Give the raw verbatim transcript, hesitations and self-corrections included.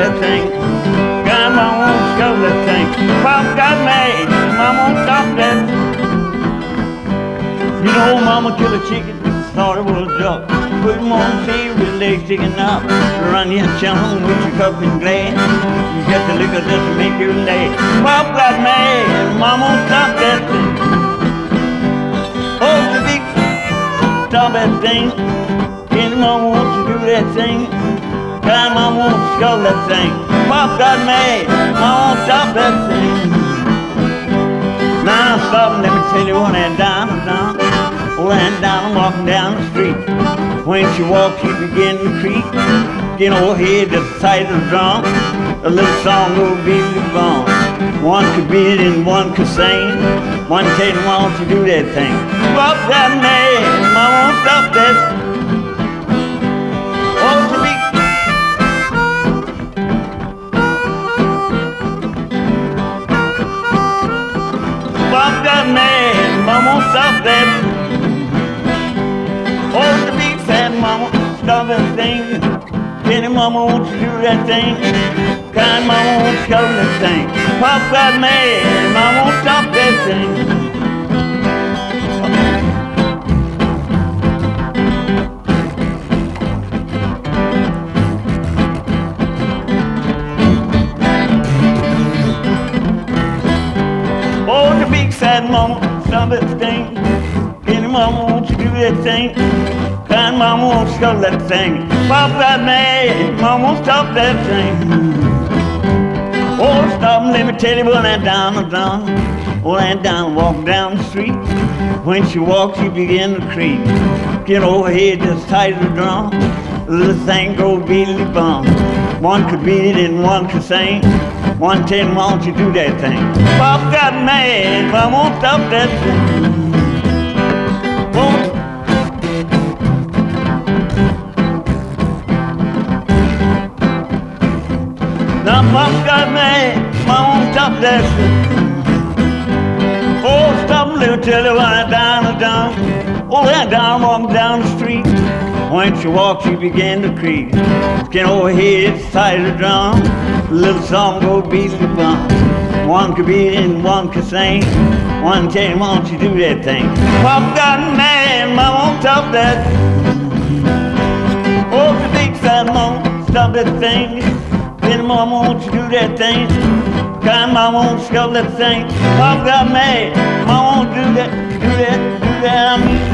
that thing. God, Mama won't stop that thing. Pop got mad, Mama won't stop that. You know, Mama killed a chicken, thought it was a duck. Put him on the table with legs sticking up. Run your chum with your cup and glass. You get the liquor just to make you laugh. Pop got mad, Mama won't stop that thing. Oh, the big stop that thing. Can Mama won't you do that thing? God, Mama won't stop that thing. Pop got mad, Mama won't stop that thing. Now stop, let me tell you when that down, down. When down, walking down the street. When she walks, she begin to creak. Get over here, just tight as a drum. A little song will be gone. One could beat and one could sing. One tell you, why don't you do that thing? Pop that man, Mama won't stop that. Oh, the beat. Pop that man, Mama won't stop that. Oh, the beat said, Mama, stop that thing. Kenny, Mama, won't you do that thing? Kind Mama, won't you stop that thing? Pop got mad, Mama, won't stop that thing. Oh, the beat said, Mama, stop that thing. Kenny, Mama, won't you do that thing? Kind Mama won't stop that thing. Pop got mad, Mama won't stop that thing. Oh, stop and let me tell you when that down and down. Oh, that down, walk down the street. When she walks, she begin to creep. Get over here just tight as a drum. The little thing go beatly bum. One could beat it and one could sing. One tell him, why don't you do that thing? Pop got mad, Mama won't stop that thing. Oh, now Pop got mad, Mama won't stop that shit. Oh, stop a little till you when I down and down. Oh, that down, walking down the street. When she walks, she began to creep. Skin over here, it's tight as a drum. A little song go beat the bum. One could beat it and one could sing. One tell him, why don't you do that thing? Pop got mad, Mama won't stop that. Oh, the big fat Mama, stop that thing. Then Mama, won't you do that thing? Kind Mama won't stop that thing. Pop got mad, Mama won't do that, do that, do that. I mean,